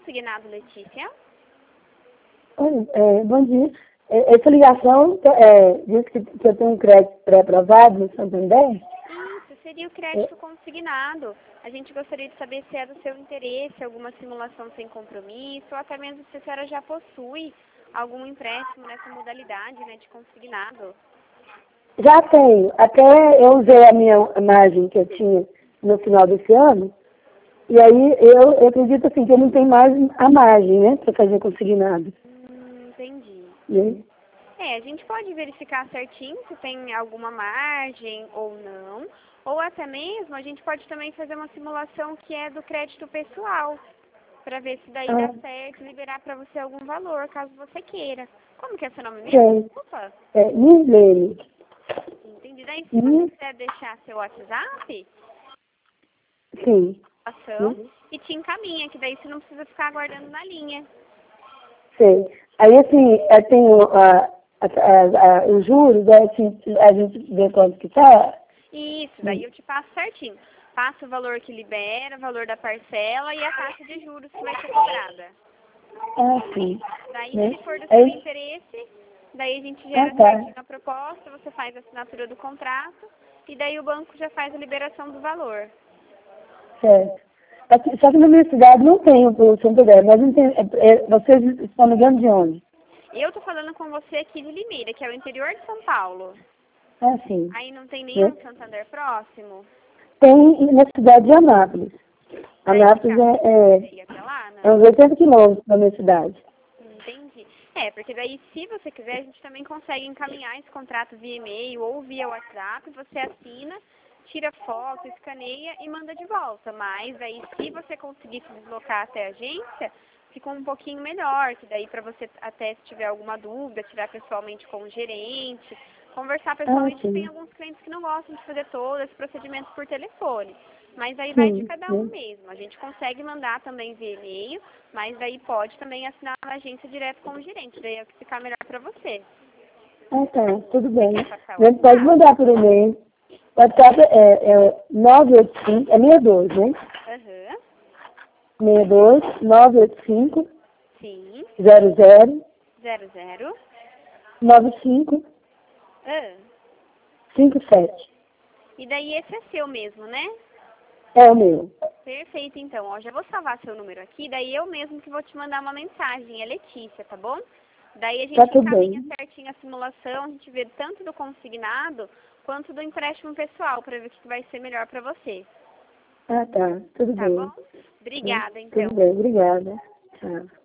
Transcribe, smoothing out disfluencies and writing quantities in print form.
consignado, Letícia? Oi, bom dia. Essa ligação diz que eu tenho um crédito pré-aprovado no Santander? Isso, seria o crédito consignado. A gente gostaria de saber se é do seu interesse, alguma simulação sem compromisso, ou até mesmo se a senhora já possui algum empréstimo nessa modalidade, né, de consignado. Já tenho. Até eu usei a minha margem que eu tinha no final desse ano. E aí eu acredito assim, que eu não tenho mais a margem, né, para fazer consignado. Entendi. E aí? A gente pode verificar certinho se tem alguma margem ou não, ou até mesmo a gente pode também fazer uma simulação que é do crédito pessoal, para ver se daí dá certo, liberar para você algum valor, caso você queira. Como que é seu nome mesmo? Sei. Desculpa. Nirlene. Entendi. Daí, se você quiser deixar seu WhatsApp, Sim. e te encaminha, que daí você não precisa ficar aguardando na linha. Sei. Aí, assim, tem os juros, assim, a gente vê quanto que tá. Isso, daí eu te passo certinho. Passo o valor que libera, o valor da parcela e a taxa de juros que vai ser cobrada. Sim. Daí, se for do seu interesse, daí a gente gera certinho a proposta, você faz a assinatura do contrato e daí o banco já faz a liberação do valor. Certo. Só que na minha cidade não tem o Santander, mas não tem, vocês estão ligando de onde? Eu tô falando com você aqui de Limeira, que é o interior de São Paulo. Sim. Aí não tem nenhum Santander próximo? Tem na cidade de Anápolis. Anápolis é uns 80 quilômetros da minha cidade. Entendi. Porque daí, se você quiser, a gente também consegue encaminhar esse contrato via e-mail ou via WhatsApp, você assina, tira foto, escaneia e manda de volta. Mas aí, se você conseguir se deslocar até a agência, fica um pouquinho melhor, que daí para você, até se tiver alguma dúvida, tirar pessoalmente com o gerente, conversar pessoalmente. Tem alguns clientes que não gostam de fazer todo esse procedimento por telefone. Mas aí vai de cada um mesmo. A gente consegue mandar também via e-mail, mas daí pode também assinar na agência direto com o gerente. Daí é o que ficar melhor para você. Tá, tudo bem. Você pode mandar por e-mail. O WhatsApp é 985, é 62, né? 62 985 Sim. 00 00 95 57. E daí esse é seu mesmo, né? É o meu. Perfeito, então. Ó, já vou salvar seu número aqui, daí eu mesmo que vou te mandar uma mensagem, é Letícia, tá bom? Daí a gente encaminha certinho a simulação, a gente vê tanto do consignado quanto do empréstimo pessoal, para ver o que vai ser melhor para você. Tá, tudo bem. Tá bom? Obrigada, então. Tudo bem, obrigada. Tchau.